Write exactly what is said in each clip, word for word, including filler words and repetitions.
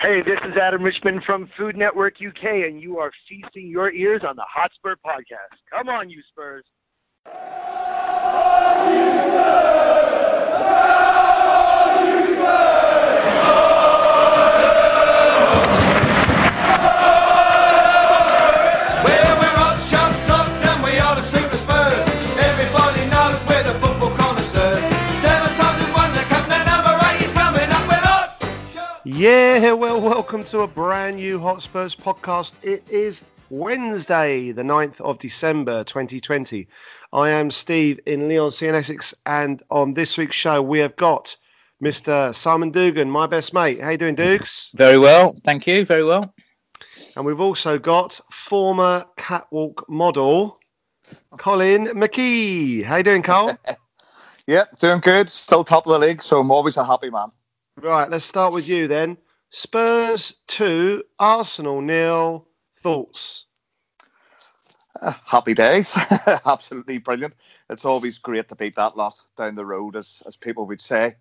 Hey, this is Adam Richmond from Food Network U K, and you are feasting your ears on the Hotspur Podcast. Come on, you Spurs. On you Spurs! On you Spurs! Well, we're up, shut up, and we are the Super Spurs. Everybody knows we're the football connoisseurs. Seven times we won the cup, the number eight is coming up. We're up. Yeah, well, welcome to a brand new Hotspurs podcast. It is Wednesday, the ninth of December, twenty twenty. I am Steve in Leigh-on-Sea in Essex, and on this week's show, we have got Mister Simon Dugan, my best mate. How you doing, Dukes? Very well, thank you, very well. And we've also got former catwalk model, Colin McKee. How you doing, Cole? Yeah, doing good. Still top of the league, so I'm always a happy man. Right, let's start with you then. Spurs two, Arsenal nil. Thoughts? Uh, happy days. Absolutely brilliant. It's always great to beat that lot down the road, as as people would say.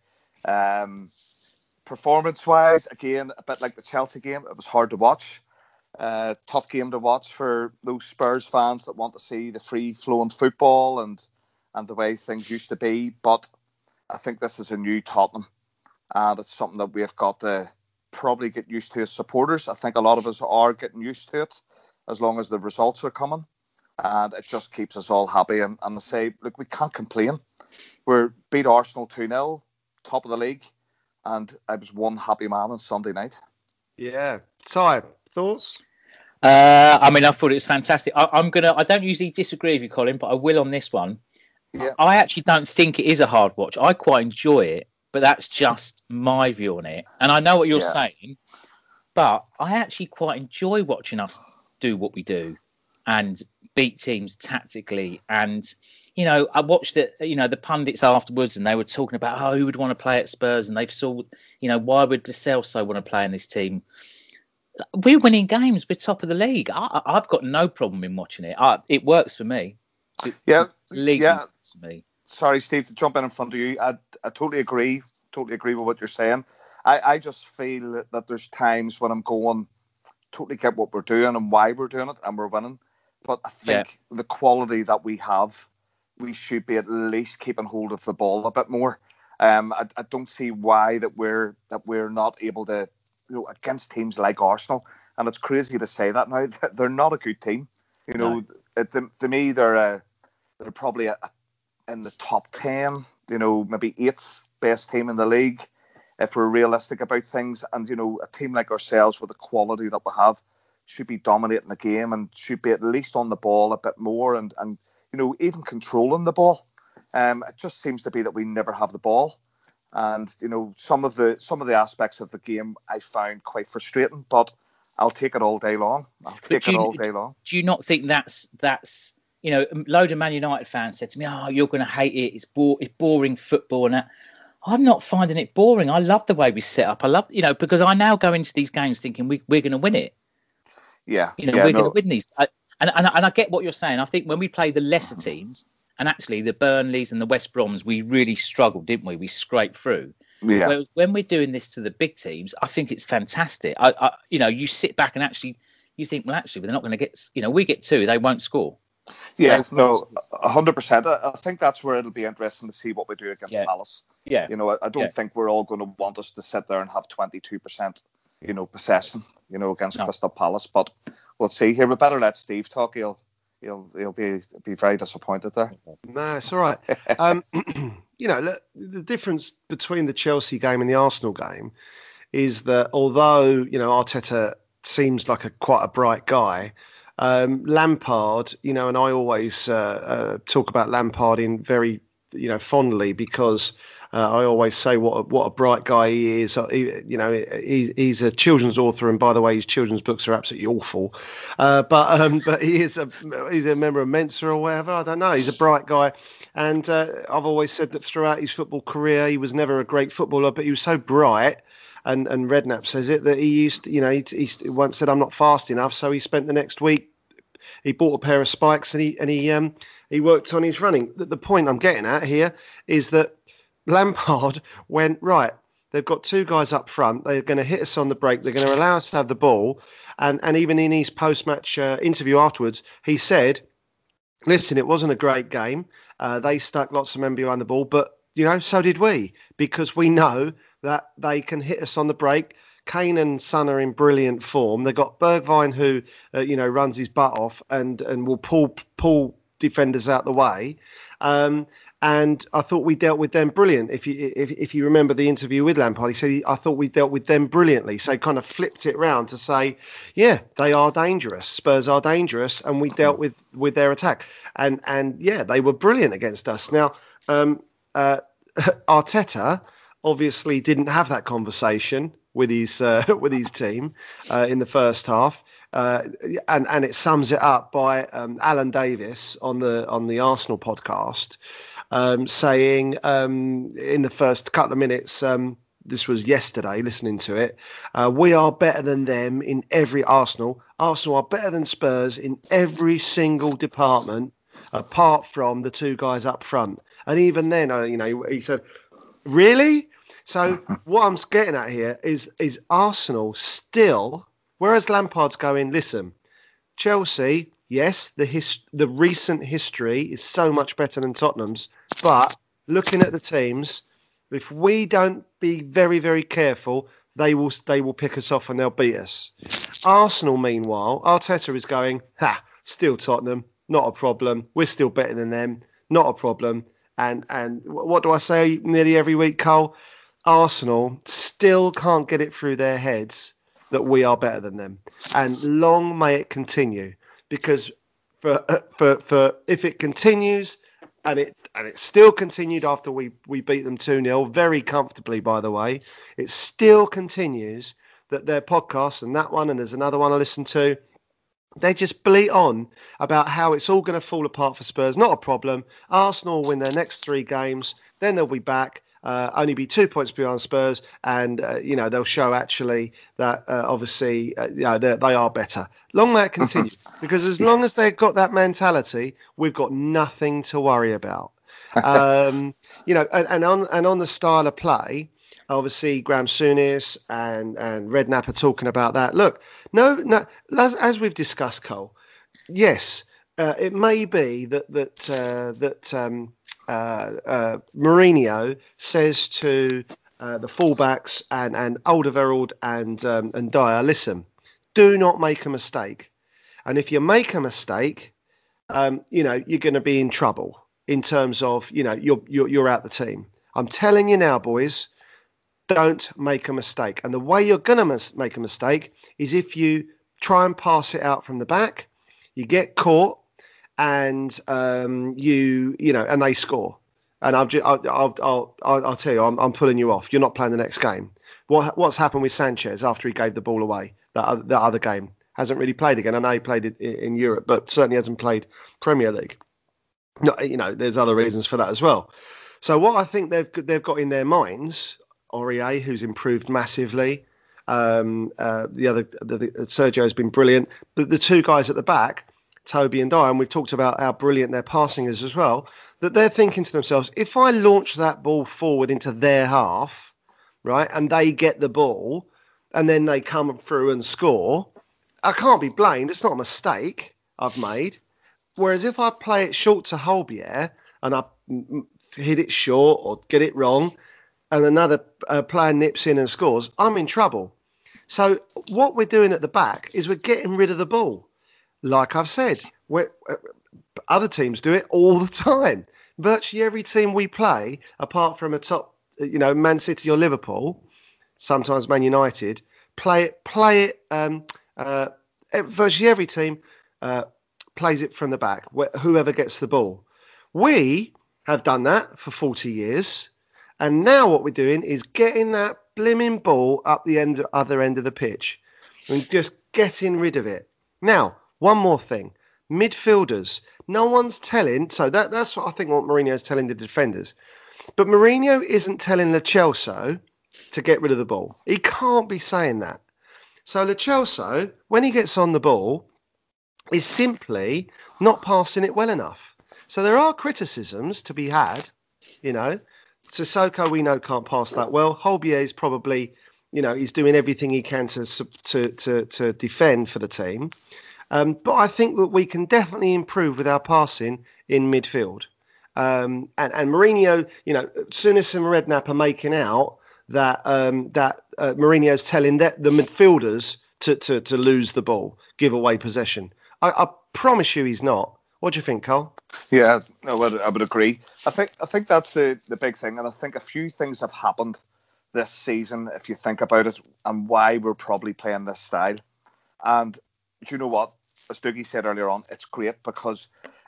Um, performance-wise, again, a bit like the Chelsea game, it was hard to watch. Uh, tough game to watch for those Spurs fans that want to see the free-flowing football and, and the way things used to be. But I think this is a new Tottenham, and it's something that we've got to probably get used to as supporters. I think a lot of us are getting used to it as long as the results are coming, and it just keeps us all happy. And, and I say, look, we can't complain. We're beat Arsenal two nil, top of the league, and I was one happy man on Sunday night. Yeah. Ty, thoughts? Uh, I mean, I thought it was fantastic. I, I'm gonna. I don't usually disagree with you, Colin, but I will on this one. Yeah. I actually don't think it is a hard watch. I quite enjoy it, but that's just my view on it. And I know what you're Yeah. saying, but I actually quite enjoy watching us do what we do and beat teams tactically. And you know, I watched it. You know, the pundits afterwards, and they were talking about, oh, who would want to play at Spurs, and they've saw, you know, why would Lo Celso want to play in this team? We're winning games. We're top of the league. I, I've got no problem in watching it. I, it works for me. It, Yeah, league yeah. works for me. Sorry, Steve, to jump in in front of you. I, I totally agree. Totally agree with what you're saying. I, I just feel that there's times when I'm going, totally get what we're doing and why we're doing it, and we're winning. But I think the quality that we have, we should be at least keeping hold of the ball a bit more. Um, I, I don't see why that we're that we're not able to, you know, against teams like Arsenal. And it's crazy to say that now. They're not a good team. You know, No. it, to, to me, they're a, they're probably a, in the top ten. You know, maybe eighth best team in the league, if we're realistic about things. And you know, a team like ourselves with the quality that we have should be dominating the game and should be at least on the ball a bit more, and and you know, even controlling the ball. Um, it just seems to be that we never have the ball. And you know, some of the some of the aspects of the game I found quite frustrating, but I'll take it all day long. I'll take do it you- all day long. Do you not think that's that's you know, a load of Man United fans said to me, "Oh, you're going to hate it. It's bore, it's boring football." And that. I'm not finding it boring. I love the way we set up. I love, you know, because I now go into these games thinking we, we're going to win it. Yeah, You know, yeah, we're no, going to win these. I, and, and and I get what you're saying. I think when we play the lesser teams, and actually the Burnleys and the West Broms, we really struggled, didn't we? We scraped through. yeah, Whereas when we're doing this to the big teams, I think it's fantastic. I, I you know, you sit back and actually you think, well, actually, they're not going to get. You know, we get two, they won't score. yeah, So- no, a hundred percent. I I think that's where it'll be interesting to see what we do against Yeah. Palace. Yeah. You know, I, I don't Yeah. think we're all going to want us to sit there and have twenty-two percent, you know, possession, you know, against No. Crystal Palace. But we'll see here. We better let Steve talk. He'll he'll he'll be be very disappointed there. No, it's all right. Um, you know, look, the difference between the Chelsea game and the Arsenal game is that although, you know, Arteta seems like a quite a bright guy, um, Lampard, you know, and I always uh, uh, talk about Lampard in very, you know, fondly because uh, I always say what a, what a bright guy he is. He, you know, he, he's a children's author, and by the way, his children's books are absolutely awful. Uh, but um, but he is a he's a member of Mensa or whatever. I don't know. He's a bright guy, and uh, I've always said that throughout his football career, he was never a great footballer, but he was so bright. And and Redknapp says it that he used, to, you know, he, he once said I'm not fast enough, so he spent the next week. He bought a pair of spikes and he and he um he worked on his running. The, the point I'm getting at here is that Lampard went right. They've got two guys up front. They're going to hit us on the break. They're going to allow us to have the ball. And, and even in his post-match uh, interview afterwards, he said, listen, it wasn't a great game. Uh, they stuck lots of men behind the ball, but, you know, so did we, because we know that they can hit us on the break. Kane and Son are in brilliant form. They've got Bergwijn, who, uh, you know, runs his butt off and, and will pull pull defenders out the way. Um, and I thought we dealt with them brilliant. If you if, if you remember the interview with Lampard, he said, I thought we dealt with them brilliantly. So he kind of flipped it round to say, yeah, they are dangerous. Spurs are dangerous, and we dealt with, with their attack. And, and yeah, they were brilliant against us. Now, um, uh, Arteta obviously didn't have that conversation with his uh, with his team uh, in the first half, uh, and and it sums it up by um, Alan Davis on the on the Arsenal podcast um, saying um, in the first couple of minutes, um, this was yesterday, listening to it, uh, we are better than them in every Arsenal. Arsenal are better than Spurs in every single department, apart from the two guys up front. And even then, uh, you know, he said, really? So what I'm getting at here is is Arsenal still, whereas Lampard's going, listen, Chelsea, yes, the his, the recent history is so much better than Tottenham's, but looking at the teams, if we don't be very, very careful, they will they will pick us off and they'll beat us. Arsenal, meanwhile, Arteta is going, ha, still Tottenham, not a problem. We're still better than them, not a problem. And and what do I say nearly every week, Cole? Arsenal still can't get it through their heads that we are better than them, and long may it continue. Because for uh, for for if it continues, and it and it still continued after we we beat them two nil very comfortably, by the way, it still continues that their podcast and that one, and there's another one I listen to, they just bleat on about how it's all going to fall apart for Spurs. Not a problem. Arsenal will win their next three games, then they'll be back. Uh, only be two points behind Spurs, and uh, you know they'll show actually that uh, obviously uh, you know, they are better. Long may it continue, because as long as they've got that mentality, we've got nothing to worry about. Um, you know, and, and on and on the style of play, obviously Graham Souness and and Redknapp are talking about that. Look, no, no, as, as we've discussed, Cole. Yes, uh, it may be that that uh, that. Um, Uh, uh, Mourinho says to uh, the fullbacks and and Alderweireld and um, and Dyer, listen, do not make a mistake. And if you make a mistake, um, you know you're going to be in trouble in terms of you know you're, you're you're out the team. I'm telling you now, boys, don't make a mistake. And the way you're going to mis- make a mistake is if you try and pass it out from the back, you get caught. And um, you, you know, and they score, and I'll, just, I'll, I'll, I'll, I'll, I'll tell you, I'm, I'm pulling you off. You're not playing the next game. What, what's happened with Sanchez after he gave the ball away? That other, that other game hasn't really played again. I know he played it in Europe, but certainly hasn't played Premier League. No, you know, there's other reasons for that as well. So what I think they've they've got in their minds, Aurier, who's improved massively. Um, uh, the other, the, the, Sergio has been brilliant, but the two guys at the back, Toby and Dyer, and we've talked about how brilliant their passing is as well, that they're thinking to themselves, if I launch that ball forward into their half, right, and they get the ball, and then they come through and score, I can't be blamed. It's not a mistake I've made. Whereas if I play it short to Holbier, and I hit it short or get it wrong, and another uh, player nips in and scores, I'm in trouble. So what we're doing at the back is we're getting rid of the ball. Like I've said, we're, uh, other teams do it all the time. Virtually every team we play, apart from a top, you know, Man City or Liverpool, sometimes Man United, play it. Play it. Um, uh, virtually every team uh, plays it from the back. Wh- whoever gets the ball. We have done that for forty years, and now what we're doing is getting that blimmin' ball up the end, other end of the pitch, and just getting rid of it. Now. One more thing, midfielders. No one's telling, so that, that's what I think what Mourinho's telling the defenders. But Mourinho isn't telling Lo Celso to get rid of the ball. He can't be saying that. So Lo Celso, when he gets on the ball, is simply not passing it well enough. So there are criticisms to be had, you know, Sissoko, we know, can't pass that well. Holbier is probably, you know, he's doing everything he can to to to, to defend for the team. Um, but I think that we can definitely improve with our passing in midfield. Um, and, and Mourinho, you know, Souness and Redknapp are making out that um, that uh, Mourinho's telling that the midfielders to, to, to lose the ball, give away possession. I, I promise you he's not. What do you think, Cole? Yeah, no, I would, I would agree. I think I think that's the, the big thing, and I think a few things have happened this season, if you think about it, and why we're probably playing this style. And do you know what? As Dougie said earlier on, it's great because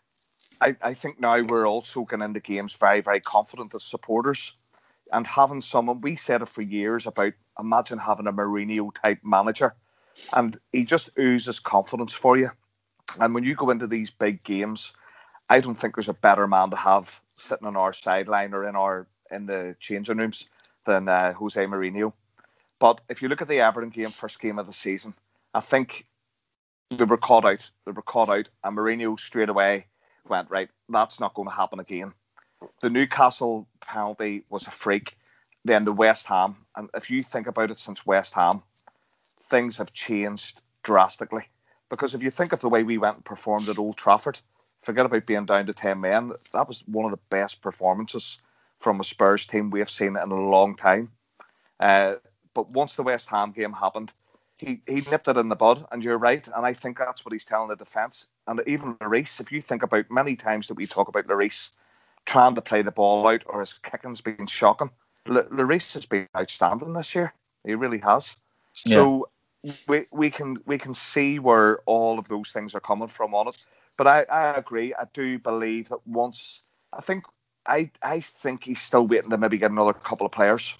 I, I think now we're also getting into games very, very confident as supporters. And having someone, we said it for years about, imagine having a Mourinho-type manager, and he just oozes confidence for you. And when you go into these big games, I don't think there's a better man to have sitting on our sideline or in our in the changing rooms than uh, Jose Mourinho. But if you look at the Everton game, first game of the season, I think they were caught out. They were caught out, and Mourinho straight away went, right, that's not going to happen again. The Newcastle penalty was a freak. Then the West Ham, and if you think about it, since West Ham, things have changed drastically. Because if you think of the way we went and performed at Old Trafford, forget about being down to ten men, that was one of the best performances from a Spurs team we have seen in a long time. Uh, but once the West Ham game happened, he, he nipped it in the bud, and you're right, and I think that's what he's telling the defence. And even Lloris, if you think about many times that we talk about Lloris trying to play the ball out or his kicking's been shocking, L- Lloris has been outstanding this year. He really has. Yeah. So we we can we can see where all of those things are coming from on it. But I, I agree. I do believe that once I think I I think he's still waiting to maybe get another couple of players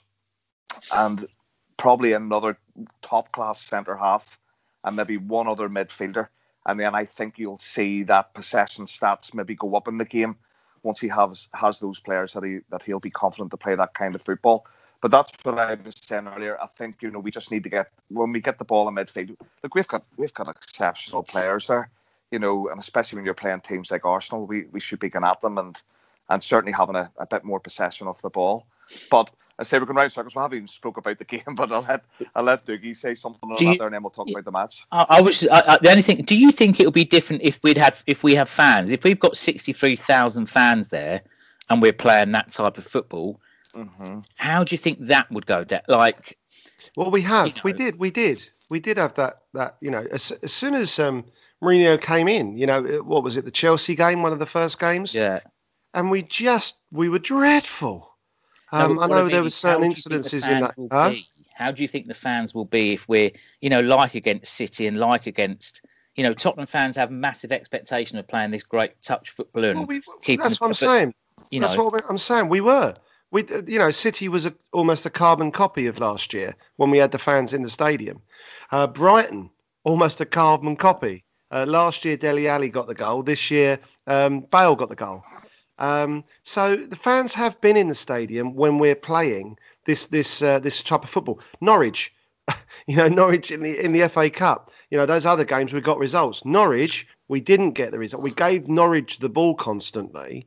and probably another top class centre half and maybe one other midfielder. And then I think you'll see that possession stats maybe go up in the game once he has has those players that he that he'll be confident to play that kind of football. But that's what I was saying earlier. I think, you know, we just need to get, when we get the ball in midfield, look, we've got we've got exceptional players there, you know, and especially when you're playing teams like Arsenal, we, we should be going at them and and certainly having a, a bit more possession of the ball. But I say we're going round circles. We haven't even spoke about the game, but I'll let I'll let Dougie say something on do that you, there, and then we'll talk about the match. I, I was I, I, the only thing. Do you think it'll be different if we'd had if we have fans? If we've got sixty-three thousand fans there, and we're playing that type of football? Mm-hmm. How do you think that would go down? Like, well, we have, you know, we did, we did, we did have that. That you know, as, as soon as um, Mourinho came in, you know, what was it, the Chelsea game, one of the first games? Yeah. And we just, we were dreadful. Um, no, I know I mean, there were certain incidences in that. Huh? How do you think the fans will be if we're, you know, like against City and like against, you know, Tottenham fans have massive expectation of playing this great touch football and well, we, keeping. That's what I'm saying. You That's know, what I'm saying. We were. We, you know, City was a, almost a carbon copy of last year when we had the fans in the stadium. Uh, Brighton, almost a carbon copy. Uh, last year, Dele Alli got the goal. This year, um, Bale got the goal. Um, so the fans have been in the stadium when we're playing this this uh, this type of football. Norwich, you know, Norwich in the in the F A Cup. You know, those other games we got results. Norwich, we didn't get the result. We gave Norwich the ball constantly.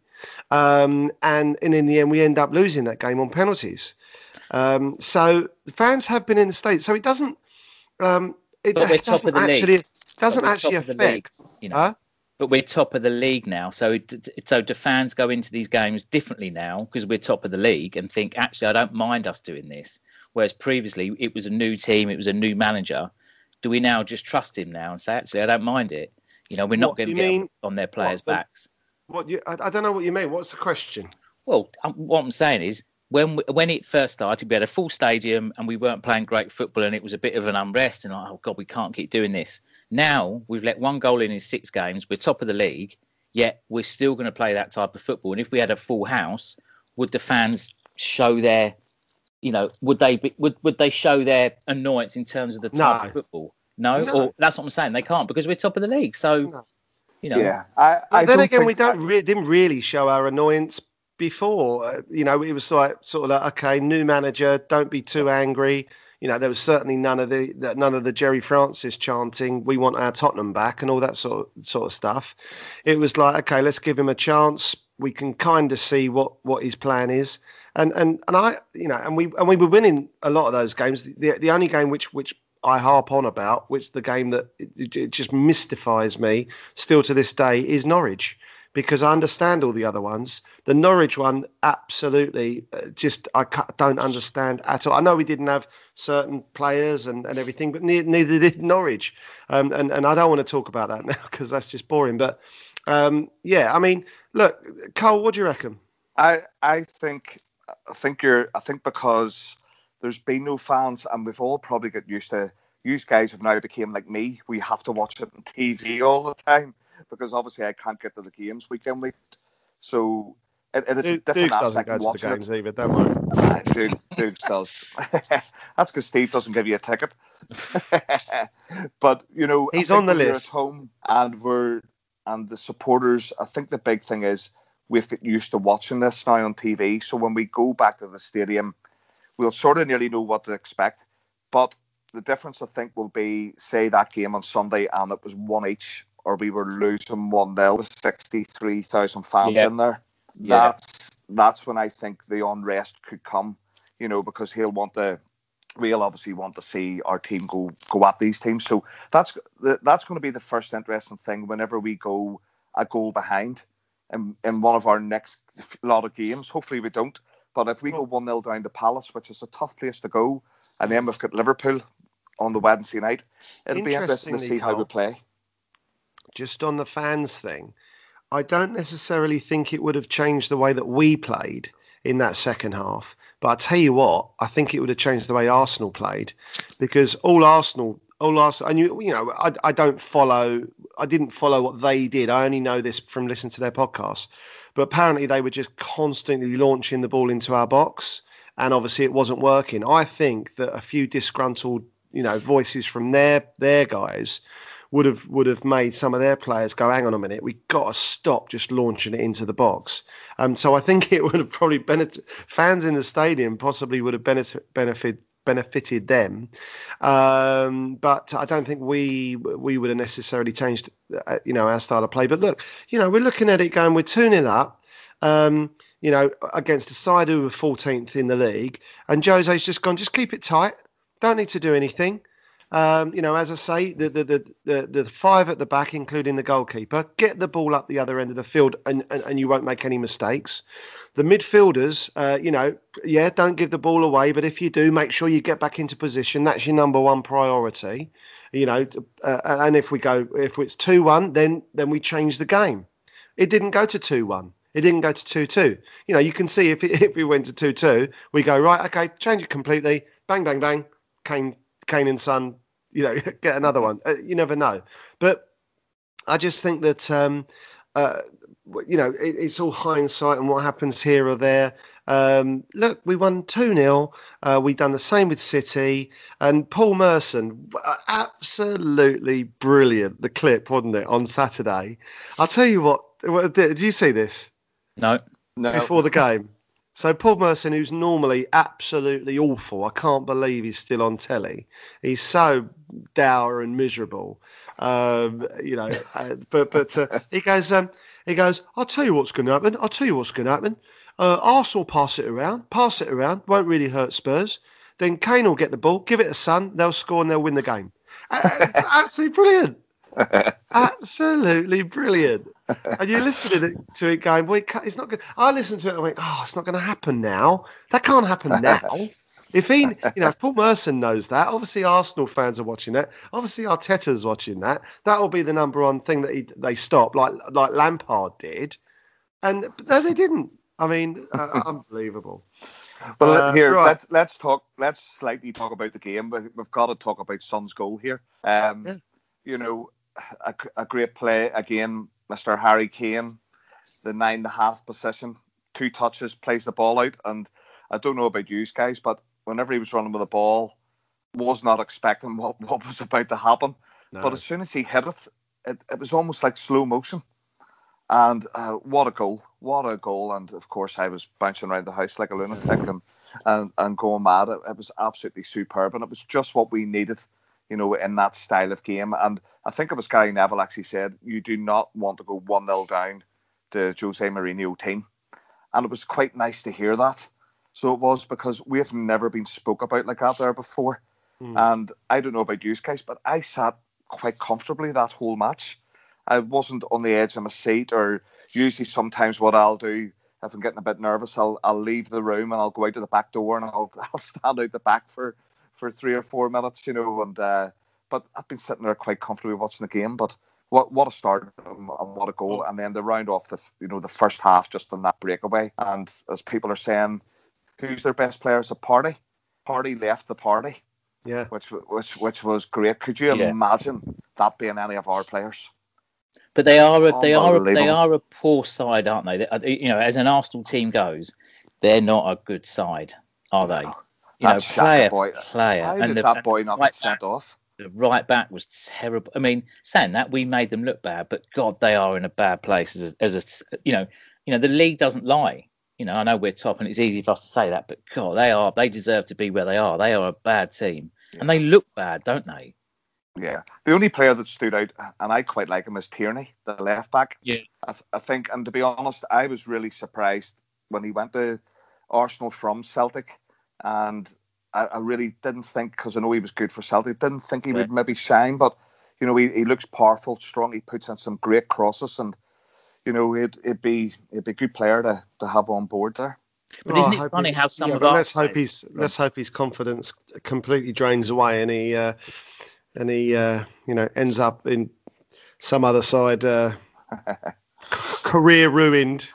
Um, and, and in the end, we end up losing that game on penalties. Um, so the fans have been in the state. So it doesn't. Um, it, but we're it top doesn't of the actually league. doesn't actually affect. League, you know. Huh? But we're top of the league now. So so do fans go into these games differently now because we're top of the league and think, actually, I don't mind us doing this. Whereas previously it was a new team, it was a new manager. Do we now just trust him now and say, actually, I don't mind it? You know, we're not going to get mean, on their players' what, backs. What you, I, I don't know what you mean. What's the question? Well, um, what I'm saying is when when it first started, we had a full stadium and we weren't playing great football and it was a bit of an unrest and like, oh, God, we can't keep doing this. Now we've let one goal in in six games. We're top of the league, yet we're still going to play that type of football. And if we had a full house, would the fans show their, you know, would they be, would would they show their annoyance in terms of the type no. of football? No? no, or that's what I'm saying. They can't because we're top of the league. So. No. You know. Yeah, I, I then again, think we don't re- didn't really show our annoyance before. Uh, you know, it was like sort of like, okay, new manager, don't be too angry. You know, there was certainly none of the none of the Jerry Francis chanting, "We want our Tottenham back" and all that sort of, sort of stuff. It was like, okay, let's give him a chance. We can kind of see what, what his plan is, and and and I, you know, and we and we were winning a lot of those games. The the only game which which I harp on about, which the game that it, it just mystifies me still to this day, is Norwich. Because I understand all the other ones. The Norwich one, absolutely, uh, just I don't understand at all. I know we didn't have certain players and, and everything, but ne- neither did Norwich. Um, and, and I don't want to talk about that now because that's just boring. But um, yeah, I mean, look, Cole, what do you reckon? I I think I think you're I think because there's been no fans, and we've all probably got used to. You guys have now become like me. We have to watch it on T V all the time. Because obviously I can't get to the games week in week, so it, it is Duke, a different Dukes aspect doesn't of go to the watching games it. either, don't worry. Uh, Duke, Dukes does. That's because Steve doesn't give you a ticket. But you know, he's I think on the when list. We're at home and we're and the supporters. I think the big thing is we've got used to watching this now on T V. So when we go back to the stadium, we'll sort of nearly know what to expect. But the difference, I think, will be say that game on Sunday and it was one each. Or we were losing one nil with sixty-three thousand fans yeah. in there. Yeah. That's that's when I think the unrest could come, you know, because he'll want to, we'll obviously want to see our team go go at these teams. So that's that's going to be the first interesting thing whenever we go a goal behind in, in one of our next lot of games. Hopefully we don't. But if we go one nil down to Palace, which is a tough place to go, and then we've got Liverpool on the Wednesday night, it'll be interesting to see how we play. Just on the fans thing, I don't necessarily think it would have changed the way that we played in that second half. But I tell you what, I think it would have changed the way Arsenal played, because all Arsenal, all Arsenal, and you, you know, I, I don't follow, I didn't follow what they did. I only know this from listening to their podcast. But apparently they were just constantly launching the ball into our box, and obviously it wasn't working. I think that a few disgruntled, you know, voices from their their guys would have would have made some of their players go, hang on a minute, we've got to stop just launching it into the box. Um, so I think it would have probably benefited fans in the stadium, possibly would have benefit, benefit, benefited them. Um, but I don't think we we would have necessarily changed, uh, you know, our style of play. But look, you know, we're looking at it going, we're two nil up, um, you know, against a side who were fourteenth in the league. And Jose's just gone, just keep it tight. Don't need to do anything. Um, you know, as I say, the, the the the the five at the back, including the goalkeeper, get the ball up the other end of the field, and, and, and you won't make any mistakes. The midfielders, uh, you know, yeah, don't give the ball away, but if you do, make sure you get back into position. That's your number one priority. You know, uh, and if we go, if it's two one, then then we change the game. It didn't go to two one. It didn't go to two two. You know, you can see if it, if we went to two two, we go, right, okay, change it completely. Bang, bang, bang. Kane. Kane and Son, you know, get another one. Uh, you never know. But I just think that, um, uh, you know, it, it's all hindsight and what happens here or there. Um, look, we won two nil. Uh, we done the same with City. And Paul Merson, absolutely brilliant, the clip, wasn't it, on Saturday? I'll tell you what, did, did you see this? No. No. Before the game? So Paul Merson, who's normally absolutely awful, I can't believe he's still on telly. He's so dour and miserable, um, you know. Uh, but but uh, he goes, um, he goes. I'll tell you what's going to happen. I'll tell you what's going to happen. Uh, Arsenal pass it around, pass it around. Won't really hurt Spurs. Then Kane will get the ball, give it to Son. They'll score and they'll win the game. Uh, absolutely brilliant. Absolutely brilliant. And you're listening to it going, well, it's not good. I listened to it and I went, oh, it's not going to happen now. That can't happen now. If he, you know, if Paul Merson knows that, obviously Arsenal fans are watching that. Obviously Arteta's watching that. That will be the number one thing that he, they stop, like like Lampard did. And no, they didn't. I mean, uh, unbelievable. Well, Uh, here right. let's let's talk. Let's slightly talk about the game. But we've got to talk about Son's goal here. Um, Yeah. You know, a, a great play again, Mister Harry Kane, the nine and a half position, two touches, plays the ball out, and I don't know about you guys, but whenever he was running with the ball, was not expecting what, what was about to happen. No. But as soon as he hit it, it, it was almost like slow motion. And uh, what a goal, what a goal. And of course, I was bouncing around the house like a lunatic and, and, and going mad. It, it was absolutely superb. And it was just what we needed, you know, in that style of game. And I think it was Gary Neville actually said, you do not want to go one nil down to Jose Mourinho team. And it was quite nice to hear that. So it was, because we have never been spoke about like that there before. Mm. And I don't know about you guys, but I sat quite comfortably that whole match. I wasn't on the edge of my seat, or usually sometimes what I'll do, if I'm getting a bit nervous, I'll I'll leave the room and I'll go out to the back door and I'll I'll stand out the back for, for three or four minutes, you know. And uh, but I've been sitting there quite comfortably watching the game. But what what a start and what a goal! And then to round off the you know the first half just on that breakaway. And as people are saying, who's their best player? Is a Party. Party left the party. Yeah, which which which was great. Could you yeah. imagine that being any of our players? But they are a, they are a, they are a poor side, aren't they? they? You know, as an Arsenal team goes, they're not a good side, are they? You know, player boy. for player. How and did the, that boy not right get sent back, off? The right back was terrible. I mean, saying that, we made them look bad, but God, they are in a bad place as a, as a you know, you know, the league doesn't lie. You know, I know we're top, and it's easy for us to say that, but God, they are. They deserve to be where they are. They are a bad team, yeah. and they look bad, don't they? Yeah, the only player that stood out, and I quite like him, is Tierney, the left back. Yeah, I, th- I think, and to be honest, I was really surprised when he went to Arsenal from Celtic, and I, I really didn't think, because I know he was good for Celtic, didn't think he yeah. would maybe shine, but you know, he, he looks powerful, strong. He puts in some great crosses, and you know, it'd, it'd be it'd be a good player to, to have on board there. But isn't it funny he, how some yeah, of our let's hope he's let's hope his confidence completely drains away, and he. Uh, And he, uh, you know, ends up in some other side, uh, career ruined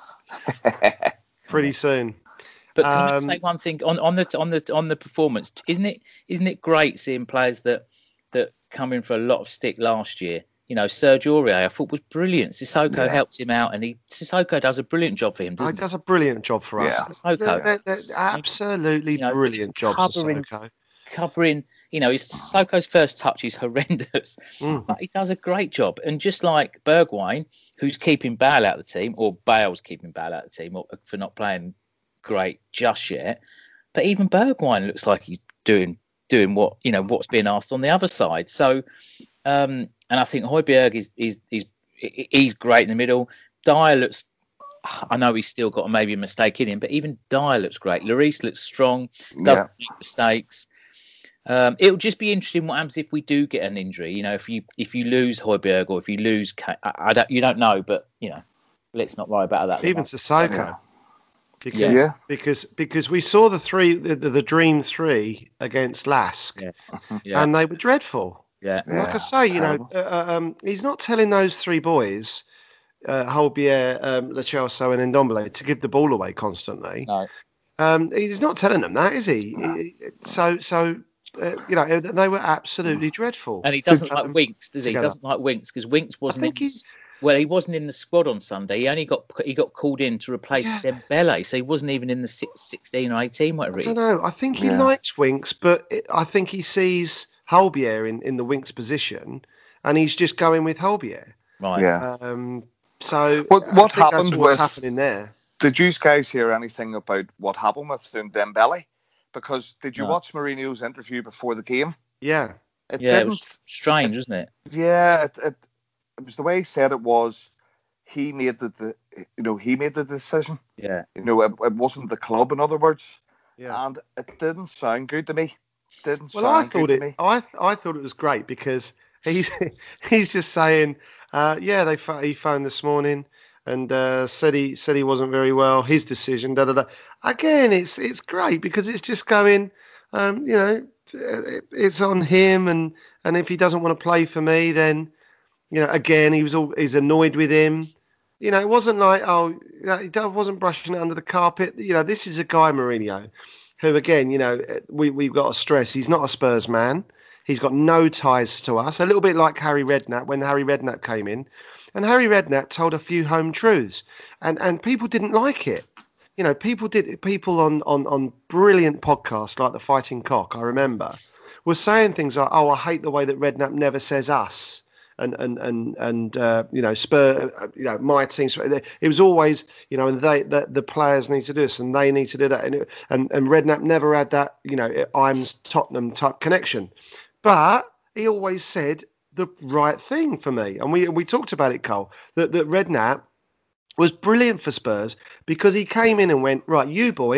pretty soon. But can um, I say one thing on, on the on the on the performance? Isn't it isn't it great seeing players that that come in for a lot of stick last year? You know, Serge Aurier, I thought was brilliant. Sissoko yeah. helped him out, and he Sissoko does a brilliant job for him. Doesn't he does a brilliant job for us. Yeah. Sissoko, they're, they're, they're absolutely you know, brilliant job, covering, Sissoko. Covering, you know, his Sissoko's first touch is horrendous, mm. but he does a great job. And just like Bergwijn, who's keeping Bale out of the team, or Bale's keeping Bale out of the team or, for not playing great just yet, but even Bergwijn looks like he's doing doing what you know what's being asked on the other side. So, um, and I think Højbjerg is is is he's great in the middle. Dyer looks. I know he's still got maybe a mistake in him, but even Dyer looks great. Lloris looks strong, doesn't yeah. make mistakes. Um, it'll just be interesting what happens if we do get an injury. You know, if you if you lose Højbjerg or if you lose, I, I don't, you don't know, but you know, let's not worry about that. Even Sissoko, yeah. because yeah. because because we saw the three the, the, the dream three against Lask, yeah. Yeah. and they were dreadful. Yeah, and like yeah. I say, you know, uh, um, he's not telling those three boys, uh, Højbjerg, um, Lo Celso, and Ndombele, to give the ball away constantly. No, um, he's not telling them that, is he? No. he so so. Uh, you know, they were absolutely dreadful. And he doesn't like Winks, does he? Together. He doesn't like Winks because Winks wasn't in. He's... Well, he wasn't in the squad on Sunday. He only got he got called in to replace yeah. Dembele, so he wasn't even in the sixteen or eighteen, whatever. I don't know. I think he yeah. likes Winks, but it, I think he sees Højbjerg in, in the Winks position, and he's just going with Højbjerg. Right. Yeah. Um. So what what happened? What's with, happening there? Did you guys hear anything about what happened with Dembele? Because did you no. watch Mourinho's interview before the game? Yeah. It yeah, didn't, it was strange, wasn't it? Yeah, it, it it was the way he said it was. He made the, the you know he made the decision. Yeah. You know, it, it wasn't the club, in other words. Yeah. And it didn't sound good to me. Didn't well, sound I thought good it. to me. I I thought it was great because he's he's just saying, uh, yeah, they he phoned this morning. And uh, said he said he wasn't very well. His decision, da da da. Again, it's it's great because it's just going, um, you know, it, it's on him. And, and if he doesn't want to play for me, then, you know, again, he was all he's annoyed with him. You know, it wasn't like oh, he wasn't brushing it under the carpet. You know, this is a guy, Mourinho, who again, you know, we we've got to stress he's not a Spurs man. He's got no ties to us. A little bit like Harry Redknapp when Harry Redknapp came in. And Harry Redknapp told a few home truths, and, and people didn't like it. You know, people did. People on, on, on brilliant podcasts like the Fighting Cock, I remember, were saying things like, "Oh, I hate the way that Redknapp never says us," and and and and uh, you know, Spur, you know, my team. It was always, you know, and they the, the players need to do this and they need to do that, and it, and and Redknapp never had that, you know, I'm Tottenham type connection, but he always said the right thing for me. And we we talked about it, Cole, that, that Redknapp was brilliant for Spurs because he came in and went, right, you boys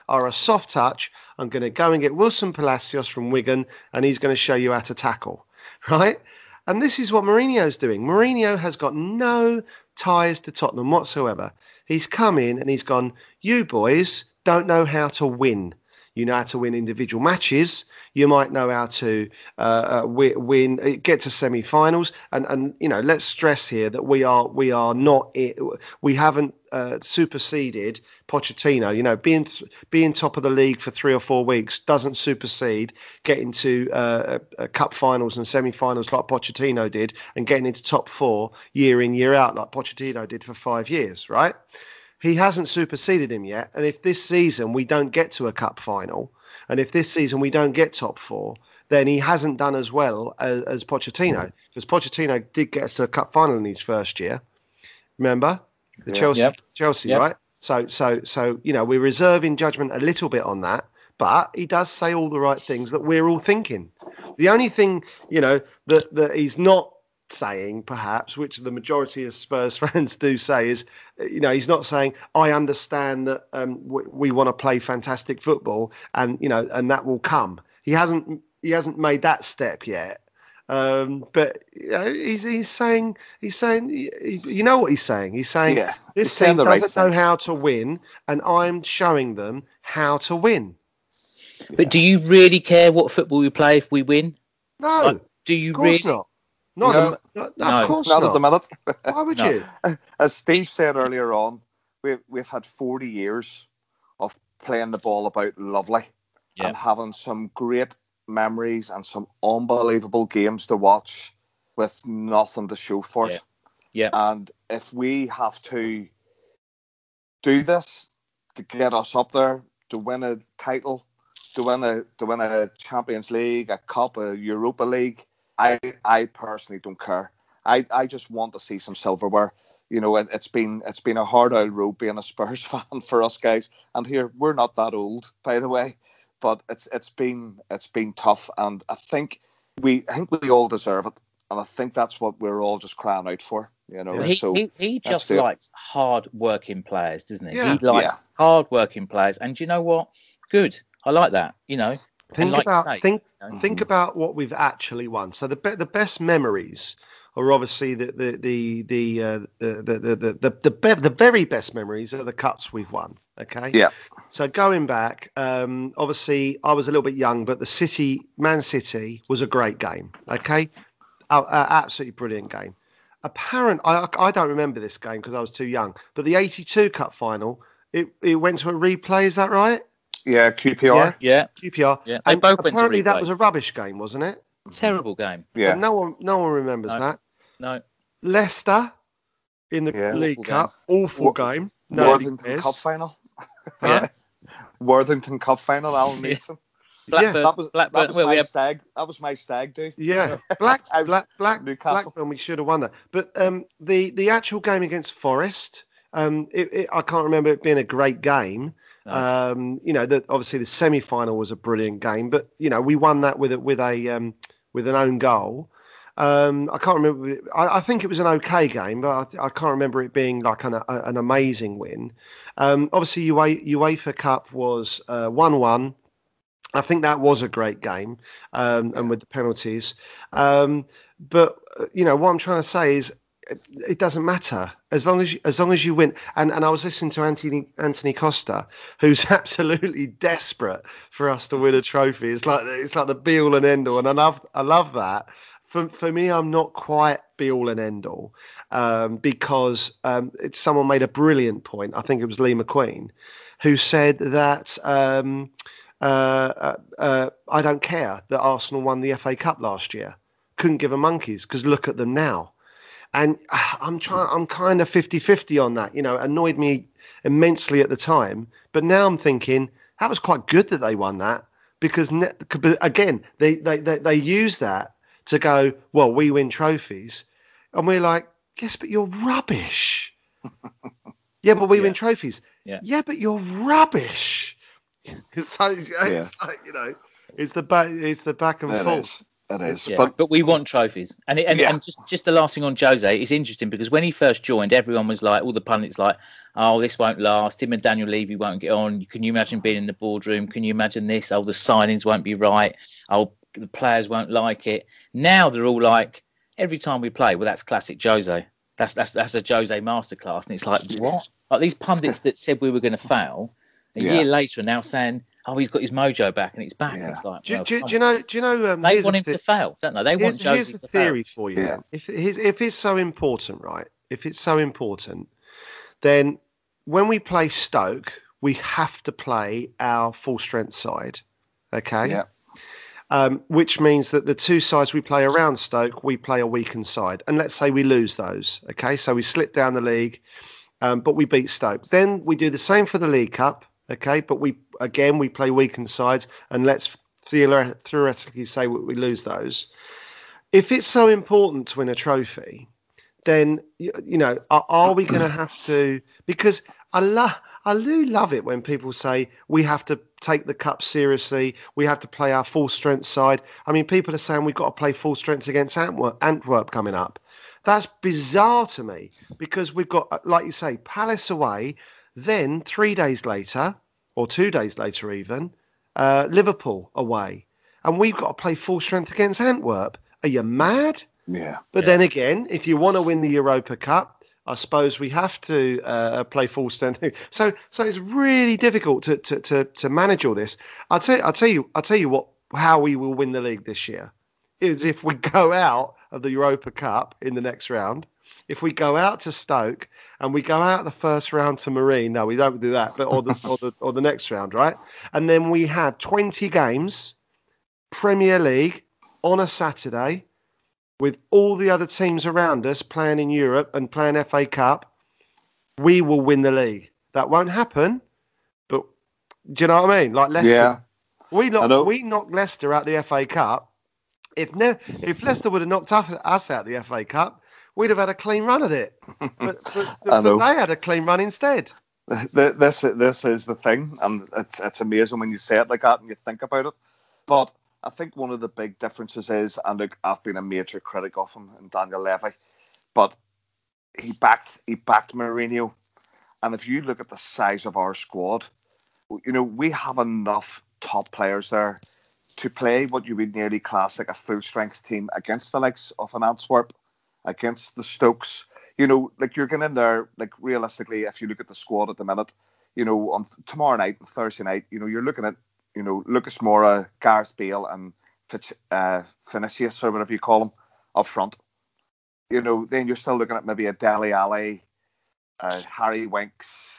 are a soft touch. I'm going to go and get Wilson Palacios from Wigan, and he's going to show you how to tackle, right? And this is what Mourinho's doing. Mourinho has got no ties to Tottenham whatsoever. He's come in and he's gone, you boys don't know how to win. You know how to win individual matches. You might know how to uh, uh, win, get to semi-finals, and and you know. Let's stress here that we are we are not we haven't uh, superseded Pochettino. You know, being being top of the league for three or four weeks doesn't supersede getting to uh, uh, cup finals and semi-finals like Pochettino did, and getting into top four year in year out like Pochettino did for five years, right? He hasn't superseded him yet. And if this season we don't get to a cup final, and if this season we don't get top four, then he hasn't done as well as, as Pochettino. Because Pochettino did get us to a cup final in his first year. Remember? The Yeah. Chelsea, Yep. Chelsea, Yep. right? So, so, so, you know, we're reserving judgment a little bit on that. But he does say all the right things that we're all thinking. The only thing, you know, that, that he's not saying, perhaps, which the majority of Spurs fans do say, is, you know, he's not saying, I understand that um, we, we want to play fantastic football, and you know, and that will come. He hasn't he hasn't made that step yet. Um, but you know, he's he's saying he's saying you know what he's saying. He's saying Yeah, this he's saying team the right doesn't know things. how to win, and I'm showing them how to win. But do you really care what football we play if we win? No, Like, do you of course really? not. Not No. at the, no, No. of course Not not. at the minute. Why would No. you? As Steve said earlier on, we've, we've had forty years of playing the ball about lovely Yeah. and having some great memories and some unbelievable games to watch with nothing to show for it. Yeah. And if we have to do this to get us up there, to win a title, to win a to win a Champions League, a Cup, a Europa League, I I personally don't care. I, I just want to see some silverware. You know, it, it's been it's been a hard old road being a Spurs fan for us guys. And here, we're not that old, by the way, but it's it's been it's been tough, and I think we I think we all deserve it, and I think that's what we're all just crying out for. You know, Yeah. He, so he, he that's just it. likes hard working players, doesn't he? Yeah. He likes Yeah. hard working players, and do you know what? Good. I like that. You know, Think and like you about say, think you know, think about what we've actually won. So the be- the best memories are obviously the the the the uh, the, the, the the the the, be- the very best memories are the cups we've won. Okay. Yeah. So going back, um, obviously I was a little bit young, but the City Man City was a great game. Okay, uh, uh, absolutely brilliant game. Apparent, I I don't remember this game because I was too young. But the eighty-two Cup final, it it went to a replay. Is that right? Yeah, Q P R. yeah, Q P R. Yeah, they And both went to apparently that replay. was a rubbish game, wasn't it? terrible game. Yeah. But no one, no one remembers No. that. No, Leicester in the Yeah. League Awful Cup, awful Wor- game. Nobody Worthington cares. Cup final. Huh? Worthington Cup final. Alan Yeah. Neeson. Blackburn. That was Blackburn. that was well, my we have, stag. That was my stag do. Yeah, Black, I was- Black, Black, Newcastle. Blackburn. We should have won that. But um, the the actual game against Forest, um, it, it, I can't remember it being a great game. No. Um, you know, that obviously the semi final was a brilliant game, but you know we won that with a, with a um, with an own goal. Um, I can't remember. I, I think it was an okay game, but I, I can't remember it being like an, a, an amazing win. Um, obviously, UEFA, UEFA Cup was uh, one one. I think that was a great game, um, and with the penalties. Um, but uh, you know what I'm trying to say is, it, it doesn't matter as long as you, as long as you win. And and I was listening to Anthony Anthony Costa, who's absolutely desperate for us to win a trophy. It's like it's like the be all and end all, and I love I love that. For for me, I'm not quite be all and end all, um, because um, it's someone made a brilliant point. I think it was Lee McQueen, who said that. Um, Uh, uh, uh, I don't care that Arsenal won the F A Cup last year. Couldn't give a monkeys because look at them now. And uh, I'm trying. I'm kind of fifty-fifty on that. You know, annoyed me immensely at the time, but now I'm thinking that was quite good that they won that because ne- again they they they, they use that to go, well, we win trophies, and we're like, yes, but you're rubbish. Yeah, but we Yeah. win trophies. Yeah. yeah, but you're rubbish. So it's, it's Yeah. like, you know, it's the back, it's the back and It forth. is. It is. Yeah, But but we want trophies. And it, and, Yeah. and just, just the last thing on Jose, it's interesting because when he first joined, everyone was like, all the pundits like, oh, this won't last. Him and Daniel Levy won't get on. Can you imagine being in the boardroom? Can you imagine this? Oh, the signings won't be right. Oh, the players won't like it. Now they're all like, every time we play, well, that's classic Jose. That's that's that's a Jose masterclass. And it's like, what? Like these pundits that said we were going to fail, a Yeah. year later are now saying, oh, he's got his mojo back and it's back. Yeah. It's like, Do, well, do, come do you know? Do you know? Um, They here's want a him thi- to fail, don't they? They here's, want Josie here's to the fail. theory for you. Yeah. then. If his, if it's so important, right? If it's so important, then when we play Stoke, we have to play our full strength side. Okay. Yeah. Um, which means that the two sides we play around Stoke, we play a weakened side. And let's say we lose those. Okay. So we slip down the league, um, but we beat Stoke. Then we do the same for the League Cup. Okay. But we, again, we play weakened sides, and let's theore- theoretically say we, we lose those. If it's so important to win a trophy, then, you, you know, are, are we going to have to, because I love, I do love it when people say we have to take the cup seriously. We have to play our full strength side. I mean, people are saying we've got to play full strength against Antwerp, Antwerp coming up. That's bizarre to me because we've got, like you say, Palace away. Then three days later, or two days later even, uh, Liverpool away. And we've got to play full strength against Antwerp. Are you mad? Yeah. But Yeah. then again, if you want to win the Europa Cup, I suppose we have to uh, play full strength. So, so it's really difficult to, to, to, to manage all this. I'll tell, I'll tell you, I'll tell you what, how we will win the league this year is if we go out of the Europa Cup in the next round. If we go out to Stoke and we go out the first round to Marine, no, we don't do that, but or the or the or the next round, right? And then we have twenty games, Premier League on a Saturday, with all the other teams around us playing in Europe and playing F A Cup, we will win the league. That won't happen, but do you know what I mean? Like Leicester, Yeah. we I know. knocked we knocked Leicester out the F A Cup. If ne- if Leicester would have knocked us us out the F A Cup, we'd have had a clean run at it. But, but, I but know. they had a clean run instead. Th- This this is the thing, and it's it's amazing when you say it like that and you think about it. But I think one of the big differences is, and look, I've been a major critic of him and Daniel Levy, but he backed he backed Mourinho, and if you look at the size of our squad, you know we have enough top players there to play what you would nearly class like a full strength team against the likes of an Antwerp, against the Stokes. You know, like you're going in there, like realistically, if you look at the squad at the minute, you know, on tomorrow night and Thursday night, you know, you're looking at, you know, Lucas Moura, Gareth Bale, and Fitz, uh, Vinicius, or whatever you call them, up front. You know, then you're still looking at maybe a Dele Alli, uh, Harry Winks,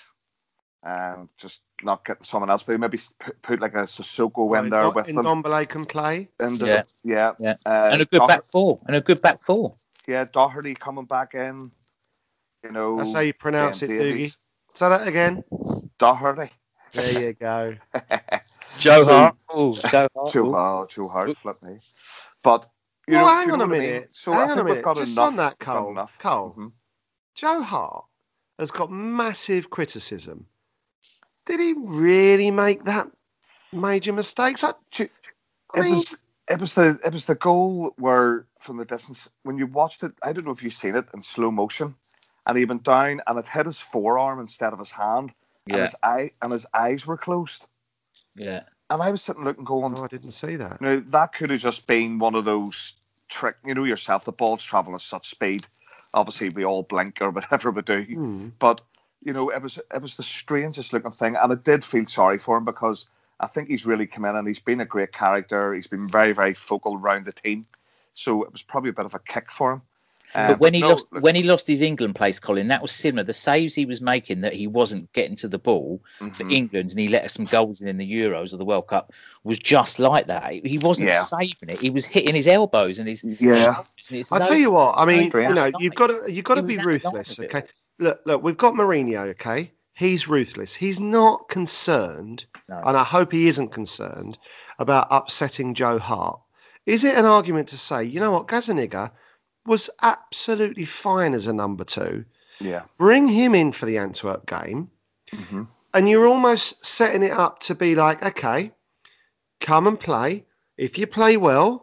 um, just not getting someone else, but maybe put, put like a Sissoko in there with them. Ndombele can play. And Yeah. yeah, Yeah. Uh, and a good Doher- back four. And a good back four. Yeah, Doherty coming back in. You know, That's how you pronounce Ben it, Davies. Doogie. Say that again. Doherty. There you go. Joe So- Hart. Oh, Joe Hart. Too Ooh. hard, too hard, flip me. But you well, know, hang you on know a what I mean? minute. So hang I on think a minute. we've got Just enough. on that, we've got Cole. enough. Cole. Mhm. Joe Hart has got massive criticism. Did he really make that major mistakes? I, It I mean, was it was the it was the goal where from the distance when you watched it. I don't know if you've seen it in slow motion, and he went down and it hit his forearm instead of his hand, and Yeah. his eye and his eyes were closed. Yeah. And I was sitting looking, going, oh, I didn't see that. Now, that could have just been one of those trick, you know yourself, the ball's travelling at such speed. Obviously, we all blink or whatever we do. Hmm. But, you know, it was it was the strangest looking thing. And I did feel sorry for him because I think he's really come in and he's been a great character. He's been very, very focal around the team. So it was probably a bit of a kick for him. Uh, But when he no, lost look- when he lost his England place, Colin, that was similar. The saves he was making that he wasn't getting to the ball for Mhm. England, and he let us some goals in in the Euros or the World Cup, was just like that. He wasn't Yeah. saving it. He was hitting his elbows and his Yeah. shoulders, and it's I'll no- tell you what. I mean, agree. you know, Last you've night, got to you've got to he be was out of line ruthless. a bit. Okay. Look, look. We've got Mourinho. Okay. He's ruthless. He's not concerned, No. and I hope he isn't concerned about upsetting Joe Hart. Is it an argument to say, you know what, Gazzaniga was absolutely fine as a number two. Yeah. Bring him in for the Antwerp game, hmm and you're almost setting it up to be like, okay, come and play. If you play well,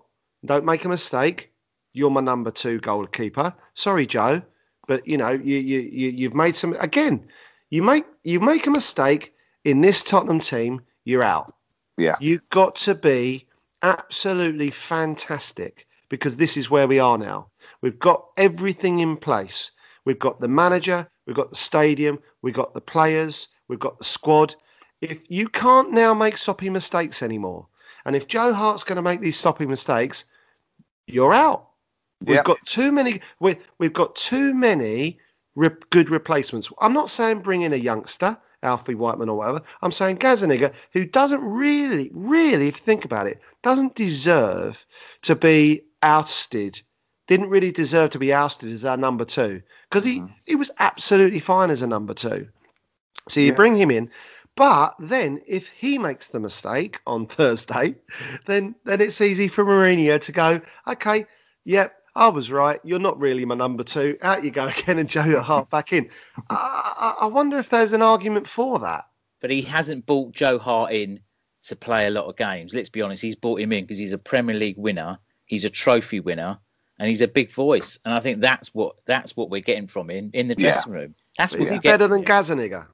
Don't make a mistake. You're my number two goalkeeper. Sorry, Joe, but you know you you, you you've made some again. You make you make a mistake in this Tottenham team, you're out. Yeah. You've got to be absolutely fantastic because this is where we are now. We've got everything in place. We've got the manager, we've got the stadium, we've got the players, we've got the squad. If you can't now make soppy mistakes anymore, and if Joe Hart's going to make these soppy mistakes, you're out. We've Yep. got too many. We, we've got too many re- good replacements. I'm not saying bring in a youngster, Alfie Whiteman or whatever. I'm saying Gazzaniga, who doesn't really, really, if you think about it, doesn't deserve to be ousted. Didn't really deserve to be ousted as our number two because he, Mhm. he was absolutely fine as a number two. So you Yeah. bring him in. But then if he makes the mistake on Thursday, then then it's easy for Mourinho to go, okay, yep, I was right. You're not really my number two. Out you go again and Joe Hart back in. I, I, I wonder if there's an argument for that. But he hasn't brought Joe Hart in to play a lot of games. Let's be honest, he's brought him in because he's a Premier League winner, he's a trophy winner, and he's a big voice. And I think that's what that's what we're getting from him in the Yeah. dressing room. That's what Is we he get better from than him. Gazzaniga?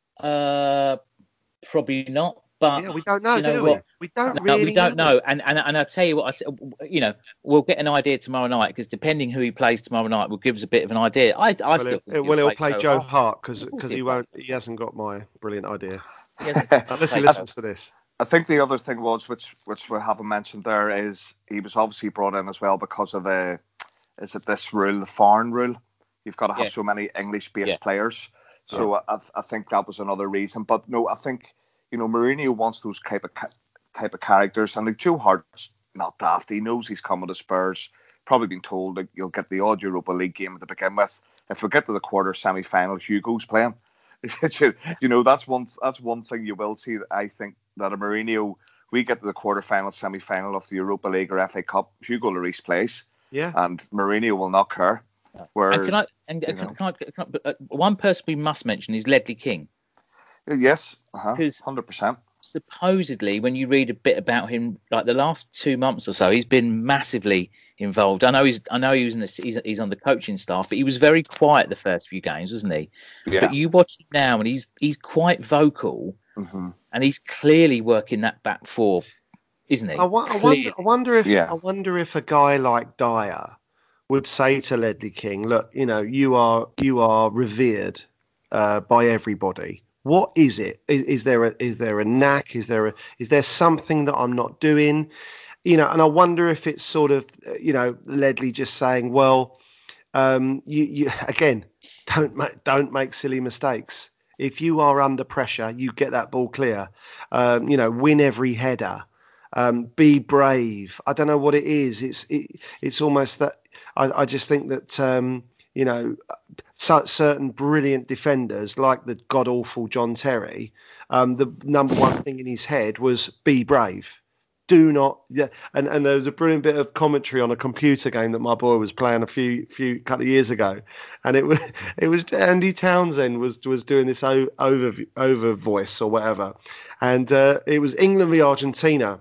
Uh, probably not. But Yeah, we don't know, you know do what? we? We don't No, really we don't know. And and and I tell you what, I t- you know, we'll get an idea tomorrow night because depending who he plays tomorrow night will give us a bit of an idea. I I Well, still he'll, think well, he'll play Joe Joe Hart. Hart because Of course because he'll he play. won't. He hasn't got my brilliant idea He hasn't- unless he Okay. listens to this. I think the other thing was, which which we haven't mentioned there, is he was obviously brought in as well because of the, is it this rule, the foreign rule? You've got to have Yeah. so many English-based Yeah. players. So I, I think that was another reason. But no, I think, you know, Mourinho wants those type of ca- type of characters, and like Joe Hart's not daft. He knows he's coming to Spurs. Probably been told that you'll get the odd Europa League game to begin with. If we get to the quarter semi-final, Hugo's playing. You know, that's one that's one thing you will see. I think that a Mourinho, we get to the quarter final, semi final of the Europa League or F A Cup, Hugo Lloris plays, Yeah. and Mourinho will not care. Where And can I and you can, know. can I, can I but, uh, one person we must mention is Ledley King. yes, uh-huh, Because- hundred percent. Supposedly, when you read a bit about him, like the last two months or so, he's been massively involved. I know he's, I know he was in the, he's, he's on the coaching staff, but he was very quiet the first few games, wasn't he? Yeah. But you watch him now, and he's he's quite vocal, hmm and he's clearly working that back four, isn't he? I, wa- I Clearly. wonder. I wonder if Yeah. I wonder if a guy like Dyer would say to Ledley King, "Look, you know, you are you are revered uh, by everybody. What is it? Is, is there a is there a knack? Is there a is there something that I'm not doing? You know?" And I wonder if it's sort of uh, you know Ledley just saying, "Well, um, you you again, don't make don't make silly mistakes." If you are under pressure, you get that ball clear. Um, you know, win every header. Um, be brave. I don't know what it is. It's it, it's almost that I, I just think that um, you know so, certain brilliant defenders like the god awful John Terry. Um, the number one thing in his head was be brave. Do not. Yeah, and and there was a brilliant bit of commentary on a computer game that my boy was playing a few few couple of years ago, and it was it was Andy Townsend was was doing this o- over over voice or whatever, and uh, it was England v Argentina.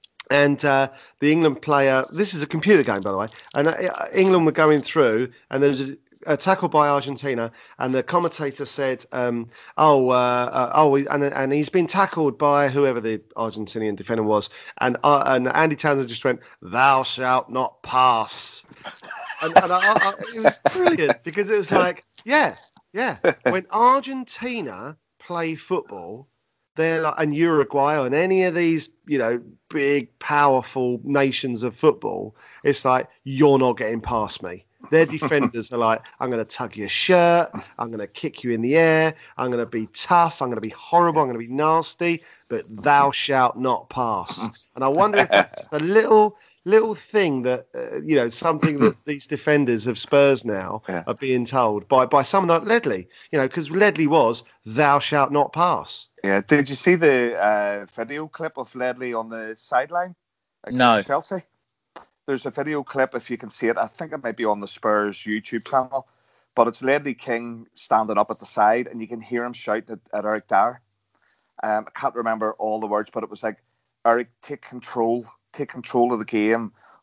And uh, the England player, this is a computer game, by the way, and uh, England were going through, and there was a, a tackle by Argentina, and the commentator said, um, "Oh, uh, uh, oh," and and he's been tackled by whoever the Argentinian defender was, and uh, and Andy Townsend just went, "Thou shalt not pass," and, and I, I, it was brilliant because it was like, yeah, yeah, when Argentina play football. They're like, and Uruguay and any of these, you know, big, powerful nations of football, it's like, you're not getting past me. Their defenders are like, I'm going to tug your shirt. I'm going to kick you in the air. I'm going to be tough. I'm going to be horrible. I'm going to be nasty, but thou shalt not pass. And I wonder if that's just a little, little thing that, uh, you know, something that these defenders of Spurs now Yeah. are being told by, by someone like Ledley, you know, because Ledley was, thou shalt not pass. Yeah. Did you see the uh, video clip of Ledley on the sideline against No. Chelsea? There's a video clip, if you can see it. I think it might be on the Spurs YouTube channel, but it's Ledley King standing up at the side, and you can hear him shouting at, at Eric Dyer. Um, I can't remember all the words, but it was like, Eric, take control, take control of the game.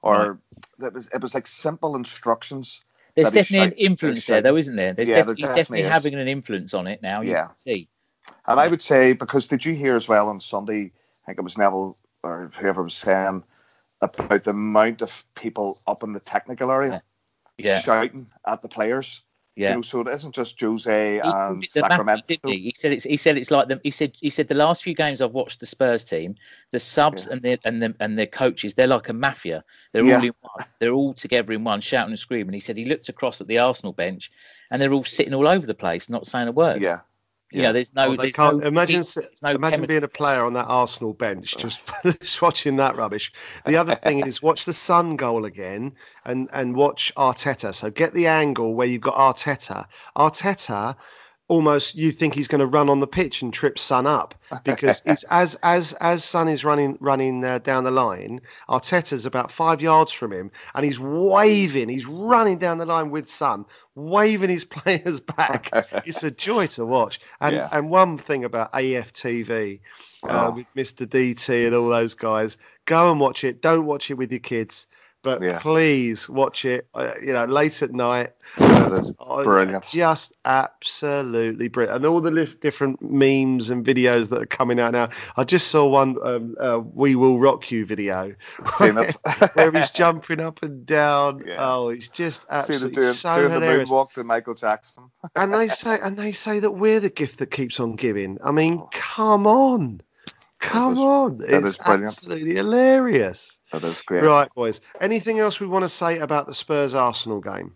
or right. it was it was like simple instructions. There's definitely an influence there, though, isn't there? There's yeah, def- there he's definitely, definitely is. having an influence on it now. You yeah. can see. And I would say, because did you hear as well on Sunday, I think it was Neville or whoever was saying about the amount of people up in the technical area yeah. Yeah. shouting at the players. Yeah. You know, so it isn't just Jose and he, Sacramento. Didn't he? He said it's he said it's like them. He said he said the last few games I've watched the Spurs team, the subs yeah. and their and the and their coaches, they're like a mafia. They're yeah. all in one. They're all together in one, shouting and screaming. He said he looked across at the Arsenal bench, and they're all sitting all over the place, not saying a word. Yeah. You know, there's no. Oh, they there's can't no, imagine. there's no imagine chemistry. being a player on that Arsenal bench, just, just watching that rubbish. The other thing is watch the Son goal again, and and watch Arteta. So get the angle where you've got Arteta. Arteta, almost you think he's going to run on the pitch and trip Son up, because it's as as as Son is running running uh, down the line, Arteta's about five yards from him, and he's waving. He's running down the line with Son, waving his players back. It's a joy to watch. And yeah. and one thing about A F T V uh, oh. with Mister D T and all those guys, go and watch it. Don't watch it with your kids, but yeah. please watch it. Uh, you know, late at night. That is brilliant. Just absolutely brilliant. And all the li- different memes and videos that are coming out now. I just saw one, um, uh, We Will Rock You video. Seen it. Where he's jumping up and down. Yeah. Oh, it's just absolutely doing, so doing hilarious. The moonwalk to Michael Jackson. and they say and they say that we're the gift that keeps on giving. I mean, oh. come on. Come is, on. It's absolutely hilarious. That is great. Right, boys. Anything else we want to say about the Spurs Arsenal game?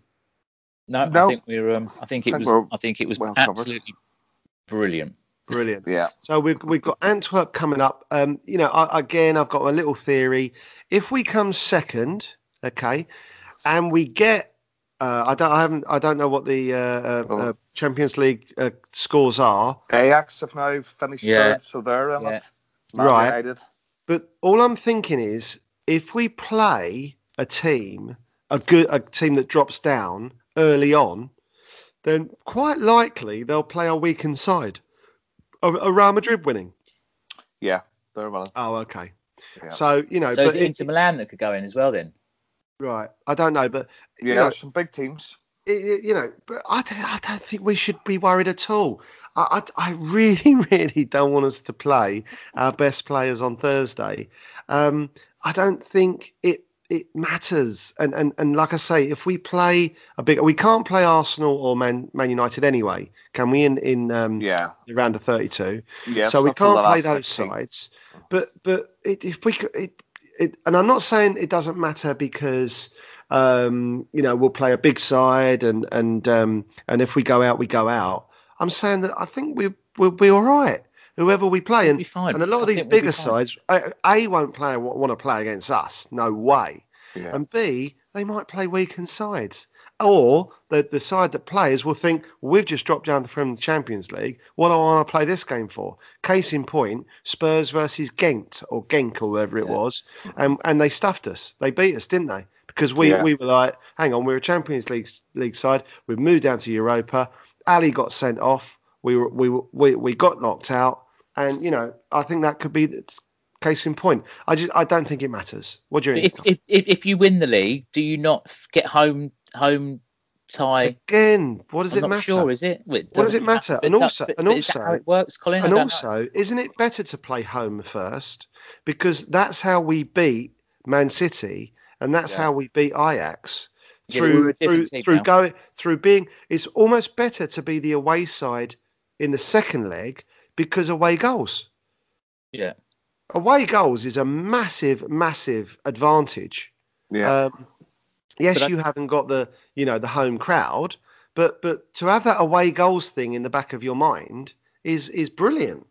No, no, I think we're. Um, I think it I think was. I think it was well absolutely brilliant. Brilliant. Yeah. So we've we've got Antwerp coming up. Um, you know, I, again, I've got a little theory. If we come second, okay, and we get, uh, I don't, I haven't, I don't know what the uh, uh, oh. uh, Champions League uh, scores are. Ajax have now finished yeah. third, so they're in yeah. it. Right. United. But all I'm thinking is, if we play a team, a good, a team that drops down early on, then quite likely they'll play a weakened side. A, a Real Madrid winning. Yeah, they're winning. Oh, okay. Yeah. So, you know. So but is it Inter Milan that could go in as well then? Right. I don't know, but. Yeah, you know, some big teams. It, it, you know, but I don't, I don't think we should be worried at all. I, I, I really, really don't want us to play our best players on Thursday. Um, I don't think it it matters. And, and and like I say, if we play a big, we can't play Arsenal or Man, Man United anyway, can we? In in um, yeah. the round of thirty-two. Yeah. So we can't play those sixteen. sides. But but it, if we could, it, it, and I'm not saying it doesn't matter because. Um, you know, we'll play a big side, and and um, and if we go out, we go out. I'm saying that I think we we'll be all right. Whoever we play, and, and a lot of these bigger we'll sides, a, a won't play want to play against us. No way. Yeah. And B, they might play weakened sides, or the the side that plays will think, well, we've just dropped down from the Champions League. What do I want to play this game for? Case in point, Spurs versus Genk or Genk or whatever it yeah. was, and and they stuffed us. They beat us, didn't they? Because we, yeah. we were like, hang on, we're a Champions League league side. We've moved down to Europa. Ali got sent off. We were, we we we got knocked out. And you know, I think that could be the case in point. I just I don't think it matters. What do you think? If, if if you win the league, do you not get home home tie again? What does I'm it not matter? Sure, is it? What does it matter? matter? And also, but, and but also, is that how it works, Colin? And also, know. Isn't it better to play home first? Because that's how we beat Man City. And that's yeah. how we beat Ajax through yeah, through through now. going through being. It's almost better to be the away side in the second leg because away goals. Yeah, away goals is a massive, massive advantage. Yeah. Um, yes, you haven't got the you know the home crowd, but but to have that away goals thing in the back of your mind is is brilliant.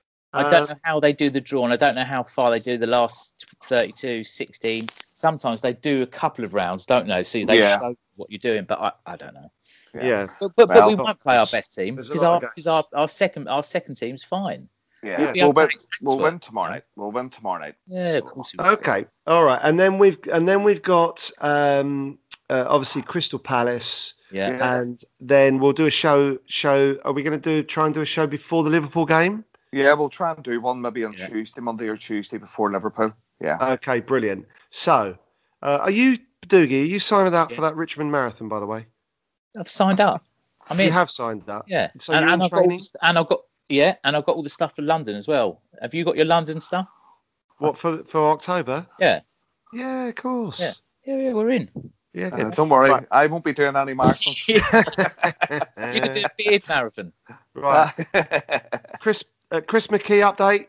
I don't know how they do the draw, and I don't know how far they do the last thirty-two, sixteen. Sometimes they do a couple of rounds, don't they? So they yeah. show what you're doing, but I, I don't know. Yeah, yeah. But, but, well, but we won't play our best team because our, because our, our second our second team's fine. Yeah, yeah. We'll, win, we'll win tomorrow night. We'll win tomorrow night. Yeah, of course. Okay, all right, and then we've and then we've got um, uh, obviously Crystal Palace. Yeah. yeah, and then we'll do a show. Show. Are we going to do try and do a show before the Liverpool game? Yeah, we'll try and do one maybe on yeah. Tuesday, Monday or Tuesday before Liverpool. Yeah. Okay, brilliant. So, Uh, are you, Doogie, are you signed up Yeah. for that Richmond Marathon, by the way? I've signed up. I mean, You have signed up? yeah. So and, you're and in I've got all training? the, st- and I've got yeah, and I've got all the stuff for London as well. Have you got your London stuff? What, for for October? Yeah. Yeah, of course. Yeah. Yeah, yeah, we're in. Yeah, Uh, good. don't worry, Right. I won't be doing any marathons. You can do a beard marathon. Right. Chris, uh, Chris McKee update.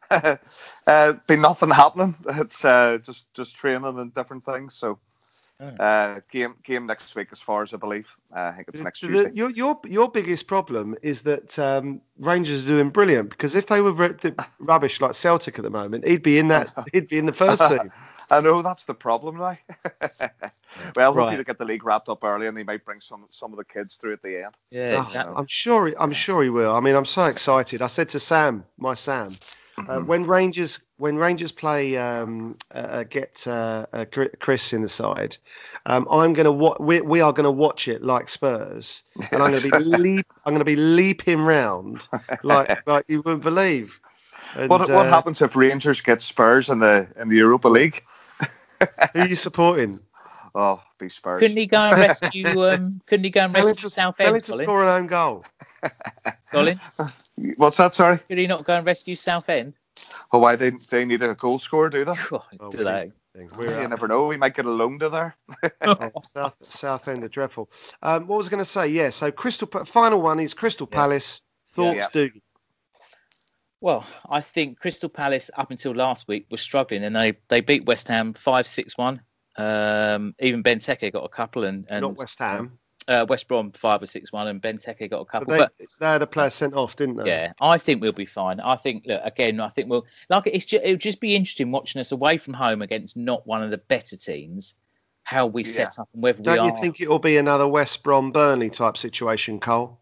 uh, been nothing happening. It's uh, just just training and different things. So Oh. uh, game game next week, as far as I believe. Uh, I think it's next The- Tuesday. your your your biggest problem is that um, Rangers are doing brilliant, because if they were r- rubbish like Celtic at the moment, he'd be in that he'd be in the first team. I know that's the problem now. Well, hopefully Right. they get the league wrapped up early, and they might bring some some of the kids through at the end. Yeah, Oh, exactly. I'm sure. He, I'm sure he will. I mean, I'm so excited. I said to Sam, my Sam, uh, when Rangers when Rangers play um, uh, get uh, uh, Chris in the side, um, I'm gonna wa- we, we are gonna watch it like Spurs, and I'm gonna be leap, I'm gonna be leaping round like like you wouldn't believe. And, What what uh, happens if Rangers get Spurs in the in the Europa League? Who are you supporting? Oh, be Spurs. Couldn't he go and rescue? Um, couldn't he go and Tell him rescue to, tell him Southend? to Colin? score an own goal. Colin, What's that? Sorry. could he not go and rescue Southend? Oh, why they they need a goal scorer, do they? God, Oh, do we- they? We're You up. never know. We might get a loan to there. Oh, South South End are dreadful. Um, what was I going to say? Yeah, so Crystal. Pa- Final one is Crystal Yeah. Palace. Thoughts, Yeah. Doogie? Well, I think Crystal Palace up until last week was struggling, and they, they beat West Ham five six one. Um, even Benteke got a couple, and, and Not West Ham. uh, West Brom five or six one, and Benteke got a But couple. they, But they had a player sent off, didn't they? yeah, I think we'll be fine. I think look again. I think we'll like it's just, it'll just be interesting watching us away from home against not one of the better teams. How we Yeah. set up and whether Don't we you are. think it will be another West Brom Burnley type situation, Cole?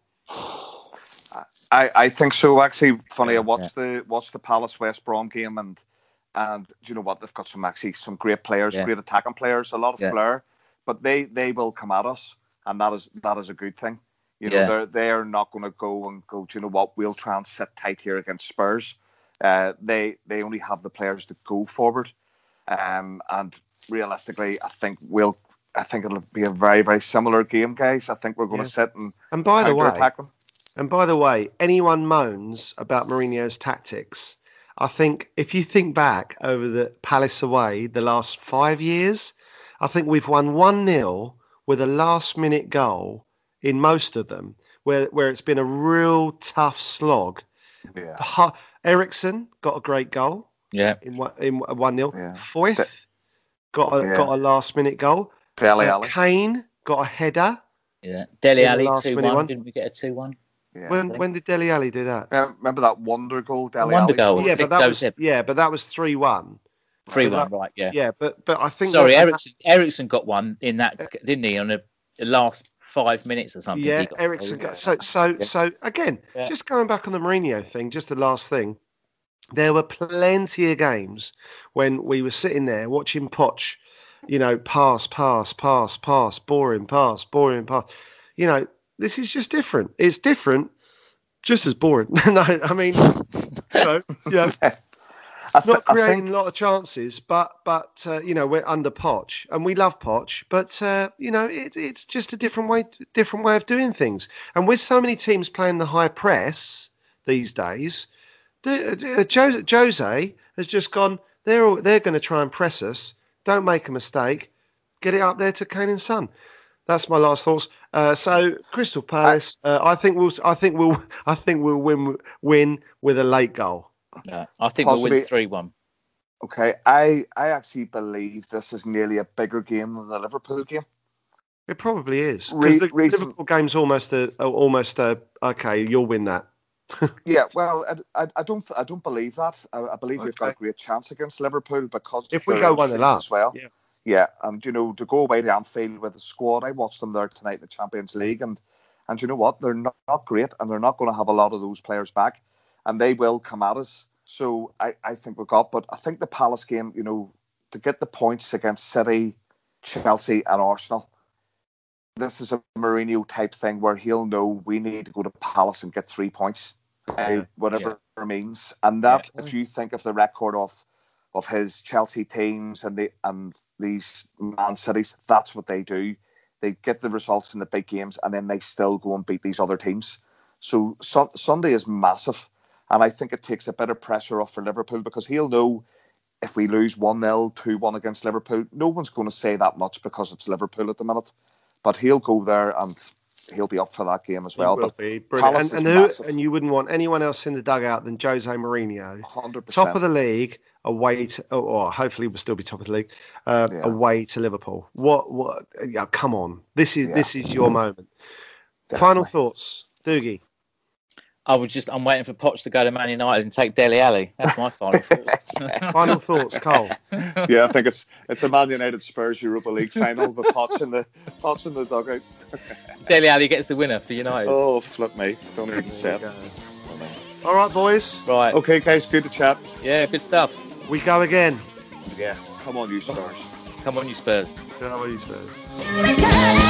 I, I think so. Actually, funny. Yeah, I watched the watched the Palace West Brom game, and and do you know what? They've got some actually some great players, Yeah. great attacking players, a lot of Yeah. flair. But they they will come at us, and that is that is a good thing. You know, Yeah. they're they're not going to go and go. Do you know what? We'll try and sit tight here against Spurs. Uh, they they only have the players to go forward, um, and realistically, I think we'll. I think it'll be a very very similar game, guys. I think we're going Yeah. to sit and And by the way, counter-attack them. and by the way, anyone moans about Mourinho's tactics, I think if you think back over the Palace away the last five years, I think we've won one nil with a last minute goal in most of them, where where it's been a real tough slog. Yeah. Ha- Ericsson got a great goal Yeah, in one in one nil. Yeah. Foyth Th- got a Yeah. got a last minute goal. Dele Uh, Alli. Kane got a header. yeah. Dele In the Alli last two minute one. one. Didn't we get a two one? Yeah. When when did Dele Alli do that? Uh, Remember that wonder goal, Dele wonder Alli goal. scored? Yeah, Flicked but that over was hip. yeah, but that was three one. Three But one, right? Yeah. Yeah, but but I think Sorry, that- Ericsson. Ericsson got one in that, didn't he? On a, the last five minutes or something. Yeah, he got- Ericsson yeah. got so so Yeah. so again. Yeah. Just going back on the Mourinho thing, just the last thing. There were plenty of games when we were sitting there watching Poch, you know, pass, pass, pass, pass, boring, pass, boring, pass. You know, this is just different. It's different, just as boring. No, I mean, you know, you know I, th- not I creating think a lot of chances, but but uh, you know we're under Poch and we love Poch, but uh, you know it, it's just a different way different way of doing things. And with so many teams playing the high press these days, the, uh, Jose, Jose has just gone. They're all, they're going to try and press us. Don't make a mistake. Get it up there to Kane and Son. That's my last thoughts. Uh, so Crystal Palace, uh, I think we'll I think we'll I think we'll win win with a late goal. No, I think we'll Possibly- win three one. okay. I I actually believe this is nearly a bigger game than the Liverpool game. It probably is Re- because the recent- Liverpool game's almost a almost a okay. You'll win that. Yeah, well, I, I, I don't I don't believe that. I, I believe we've got a Okay. great chance against Liverpool because If of we their go one nil injuries up, as well. yeah. Yeah, and you know to go away to Anfield with the squad, I watched them there tonight in the Champions League, and and you know what, they're not, not great, and they're not going to have a lot of those players back, and they will come at us. So I, I think we've got, but I think the Palace game, you know, to get the points against City, Chelsea, and Arsenal, this is a Mourinho type thing where he'll know we need to go to Palace and get three points, uh, Yeah. whatever it means. And that, Yeah. if you think of the record of of his Chelsea teams and the and these Man Cities. That's what they do. They get the results in the big games, and then they still go and beat these other teams. So su- Sunday is massive, and I think it takes a bit of pressure off for Liverpool, because he'll know if we lose one nil, two one against Liverpool, no one's going to say that much because it's Liverpool at the minute. But he'll go there and he'll be up for that game as well. He will but be brilliant. And, and, who, and you wouldn't want anyone else in the dugout than Jose Mourinho. one hundred percent. Top of the league, away to, or, or hopefully we'll still be top of the league, uh, Yeah. away to Liverpool. What? What? Yeah, come on. This is Yeah. this is your moment. Definitely. Final thoughts, Doogie. I was just, I'm waiting for Poch to go to Man United and take Dele Alli. That's my final thought. Final thoughts, Cole. Yeah, I think it's it's a Man United Spurs Europa League final with Potts in the Potts in the dugout. Dele Alli gets the winner for United. Oh, flip me! Don't even say it. All right, boys. Right. Okay, guys, good to chat. Yeah, good stuff. We go again. Yeah, come on, you Spurs. Come on, you Spurs. How are you, Spurs? Return